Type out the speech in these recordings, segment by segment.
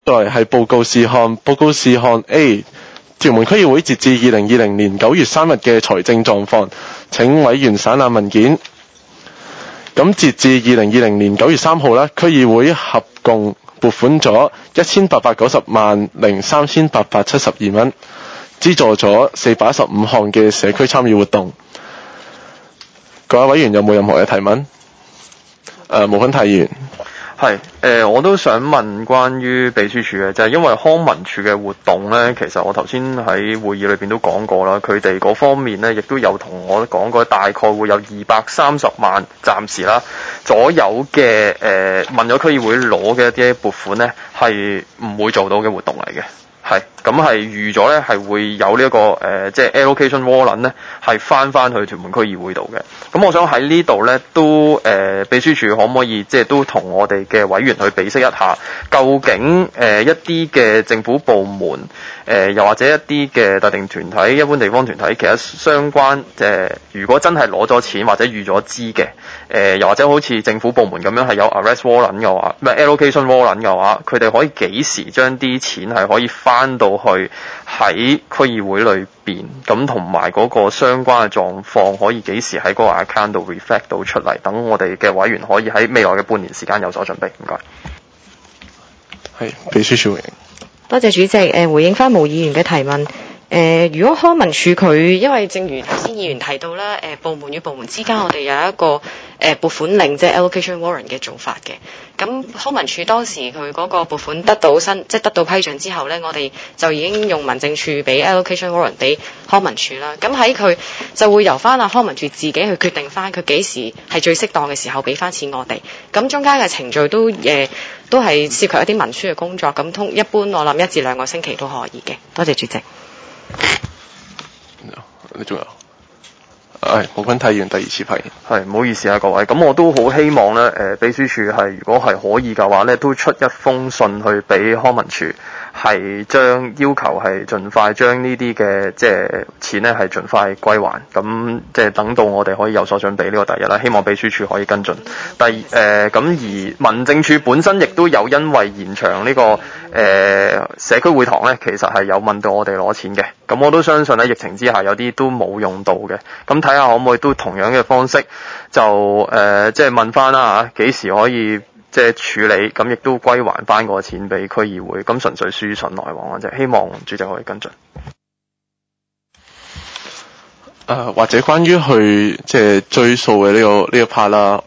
係報告事項。報告事項 A， 屯門區議會截至2020年9月3日嘅財政狀況，請委員省覽文件。咁截至2020年9月3號咧，區議會合共撥款咗1890萬零3872蚊，資助咗415項嘅社區參與活動。各位委員有冇任何嘅提問？無分太議員。 係，我都想問關於秘書處嘅，就係因為康文署嘅活動呢，其實我頭先喺會議裏邊都講過啦，佢哋嗰方面呢，亦都有同我講過，大概會有230萬暫時啦左右嘅問咗區議會攞嘅一啲撥款呢，係唔會做到嘅活動嚟嘅。咁係預咗咧，係會有呢一個即係 allocation warrant 咧，係翻去屯門區議會度嘅。咁我想喺呢度咧，都秘書處可唔可以即係都同我哋嘅委員去比析一下，究竟一啲嘅政府部門又或者一啲嘅特定團體、一般地方團體，其實相關如果真係攞咗錢或者預咗資嘅，又或者好似政府部門咁樣係有 arrest warrant 嘅話，唔係 allocation warrant 嘅話，佢哋可以幾時將啲錢係可以翻到去喺區議會裏邊，咁同埋嗰個相關嘅狀況可以幾時喺嗰個 account 度 reflect 到出嚟，等我哋嘅委員可以喺未來嘅半年時間有所準備。唔該。 係秘書處回應。 多謝主席。回應翻毛議員嘅提問。如果康文署佢，因為正如頭先議員提到啦，部門與部門之間我哋有一個撥款令，即係 allocation warrant 嘅做法嘅。咁康文署當時佢嗰個撥款得到批准之後呢，我哋就已經用民政處俾 allocation warrant 俾康文署啦。咁喺佢就會由翻康文署自己去決定翻佢幾時係最適當嘅時候俾翻錢我哋。咁中間嘅程序都係涉及一啲文書嘅工作。咁一般我諗1至2個星期都可以嘅。多謝主席。 你仲有？無君太議員第二次發言。 係，唔好意思啊各位，咁我都好希望咧，秘書處係如果係可以嘅話咧，都出一封信去俾康文署，係將要求係盡快將呢啲嘅即係錢咧係盡快歸還，咁即係等到我哋可以有所準備，呢個第一啦。希望秘書處可以跟進。咁而民政處本身亦都有因為延長呢個社區會堂咧，其實係有問到我哋攞錢嘅。咁我都相信喺疫情之下有啲都冇用到嘅。咁睇下可唔可以都同樣嘅方式就即係問翻啦嚇，幾時可以即係處理，咁亦都歸還翻個錢俾區議會，咁純粹書信來往嘅啫。希望主席可以跟進。 或者關於去即係追數嘅呢個 part 啦，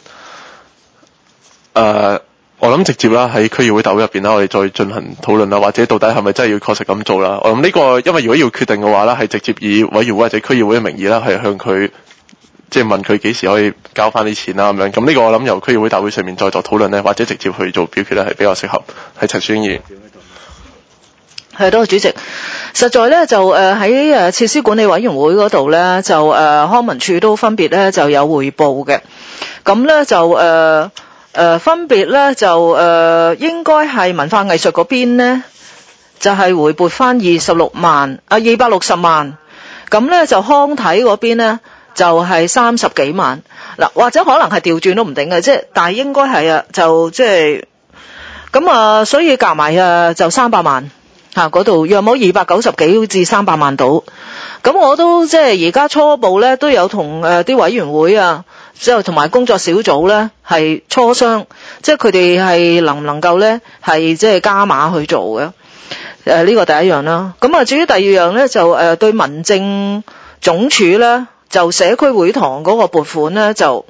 我諗直接啦喺區議會斗入邊啦，我哋再進行討論啦，或者到底係咪真係要確實咁做啦？我諗呢個因為如果要決定嘅話啦，係直接以委員會或者區議會嘅名義啦，係向佢即係問佢幾時可以交翻啲錢啦咁樣。咁呢個我諗由區議會大會上面再作討論咧，或者直接去做表決咧係比較適合。係陳宣議員。 係，多謝主席。實在咧就喺設施管理委員會嗰度咧，就康文署都分別咧就有匯報嘅。咁咧就分別咧就應該係文化藝術嗰邊咧就係回撥翻260萬。咁咧就康體嗰邊咧就係30幾萬。嗱，或者可能係調轉都唔定嘅，即係但係應該係就即係咁所以夾埋就300萬。嗰度約冇290幾至300萬到，咁我都即係而家初步咧都有同啲委員會之後同埋工作小組咧係磋商，即係佢哋係能唔能夠咧係即係加碼去做嘅。呢個第一樣啦。咁至於第二樣咧就對民政總署咧就社區會堂嗰個撥款咧就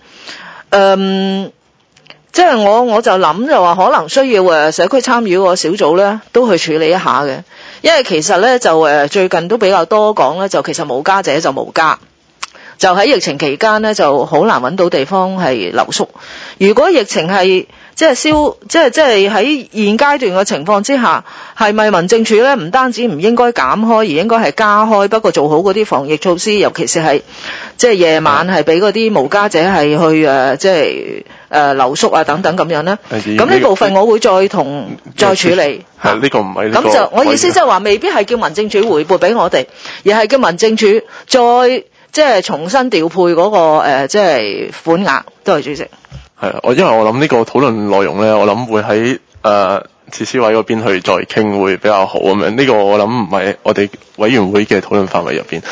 即係我就諗就話可能需要社區參與個小組咧都去處理一下嘅，因為其實咧就最近都比較多講咧，就其實無家者就無家，就喺疫情期間咧就好難揾到地方係留宿。如果疫情係即係喺現階段嘅情況之下，係咪民政處咧唔單止唔應該減開，而應該係加開？不過做好嗰啲防疫措施，尤其是係即係夜晚係俾嗰啲無家者係去即係留宿等等咁樣咧。咁呢部分我會再處理。 係呢個唔係。 咁就我意思即係話，未必係叫民政處回撥俾我哋，而係叫民政處再即係重新調配嗰個即係款額。多謝主席。 係因為我諗呢個討論內容咧，我諗會喺設施委嗰邊去再傾會比較好咁樣。呢個我諗唔係我哋委員會嘅討論範圍入邊。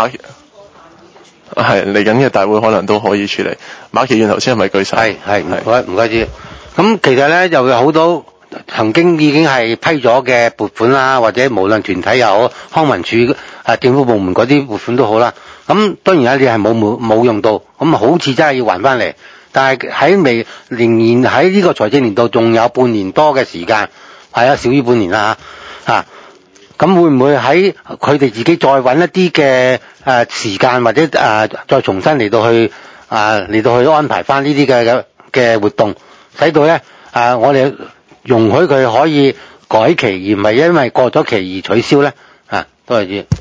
係嚟緊嘅大會可能都可以處理。馬其遠頭先係咪舉手？ 係唔該知。咁其實咧又有好多曾經已經係批咗嘅撥款啦，或者無論團體又好，康文署政府部門嗰啲撥款都好啦。咁當然有啲係冇用到，咁好似真係要還翻嚟。但係仍然喺呢個財政年度仲有半年多嘅時間，係啊，少於半年啦嚇。咁會唔會喺佢哋自己再揾一啲嘅時間，或者再重新嚟到去安排翻呢啲嘅活動，使到咧我哋容許佢可以改期，而唔係因為過咗期而取消咧？多謝主。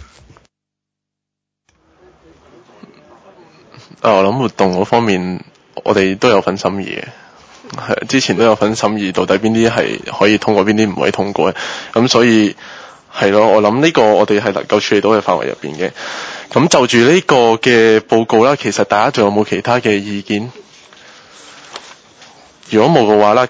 我諗活動嗰方面，我哋都有份審議嘅，係之前都有份審議，到底邊啲係可以通過，邊啲唔可以通過嘅。咁所以係咯，我諗呢個我哋係能夠處理到嘅範圍入邊嘅。咁就住呢個嘅報告啦，其實大家仲有冇其他嘅意見？如果冇嘅話啦，